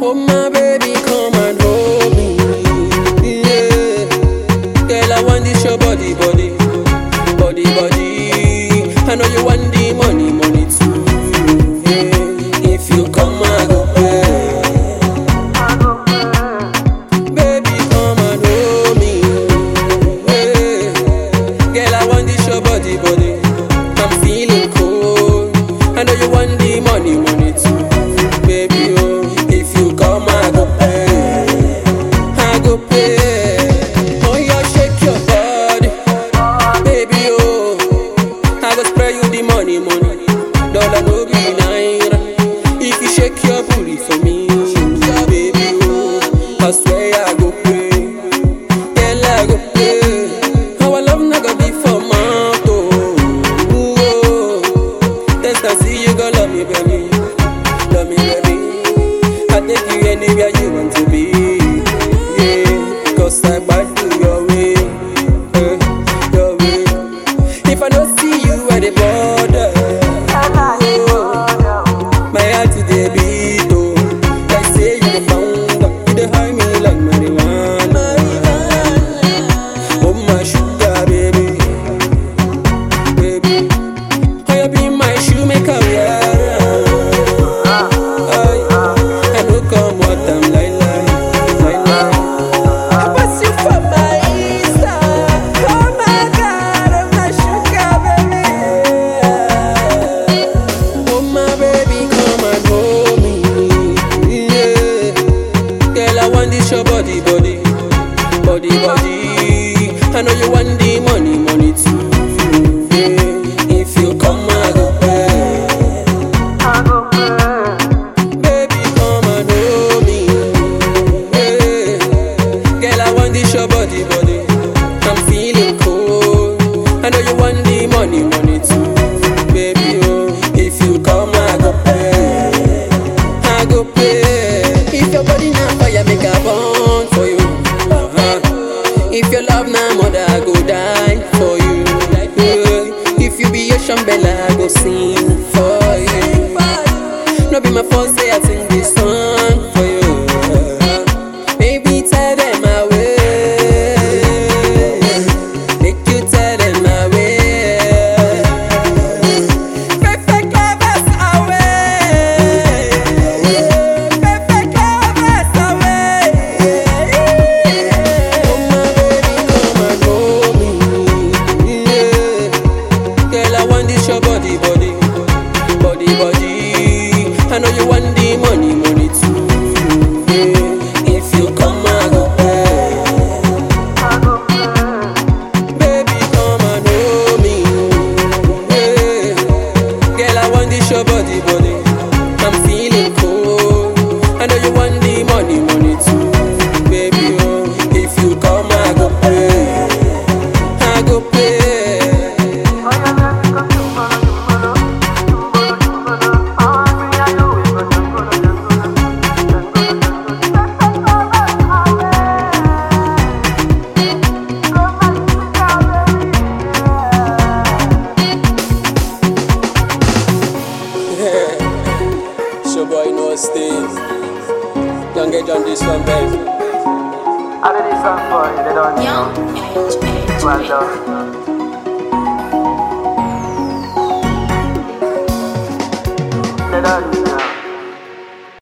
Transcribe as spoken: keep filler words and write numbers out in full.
Oh my baby, come and hold me. Yeah. Girl, I want this your body, body, body, body. I know you want the money, money too. Yeah. If you come, I go pay. Baby, come and hold me. Yeah. Girl, I want this your body, body. I'm feeling cold. I know you want the money, money too. Baby, oh, if you come, I go pay. I go pay. Oh, yeah, shake your body. Baby, oh, I go spray you the money, money. Dollar no be naira. If you shake your booty for me, baby, oh, I swear I go pay. Girl, I go pay. Our love not gonna be for mouth, oh. Oh, that's not see you gon' love me, baby. Love me, baby. I take you anywhere you want to be. Yeah, cause I might do your way. Uh, your way. If I don't see you at the border, oh, my heart today beat, oh. Like say you the founder, you the high me like marijuana. Oh my sugar baby, baby. Oh you be my shoemaker, yeah. I know come what I'm like, like, like, like. I pass you for my Insta. Oh my God, I'm my sugar baby. Oh my baby, come and hold me. Yeah. Girl, I want this your body, body, body, body. I know you want the money, money too. Yeah. If you come, I go pay. Baby, come and hold me. Yeah. Girl, I want this your body, body. I'm feeling cold. I know you want the money, money too. Baby, oh, if you come, I go pay. I go pay. If your body not fire, make a bond for you. Uh-huh. If your love now, mother, I go die for you. Yeah. If you be a shambella, I go sing for you. No be my fault, say I sing this song for you. Baby, tell them my way. Make you tell them my way. Perfect lovers away. Perfect lovers away. Oh my baby, come and hold me. Yeah. Girl, I want this your body, body, body, body. I know you want the money, money too. Yeah. If you come, I go pay. Baby, come and hold me. Yeah. Girl, I want this your body, body. I'm feeling cold. I know you want the money, money too. Baby, oh, if you come, I go pay. I go pay. So boy, no stay. Don't get on this one, baby. I did this song for you, they don't know. Young age, age, Well age. done. They don't know.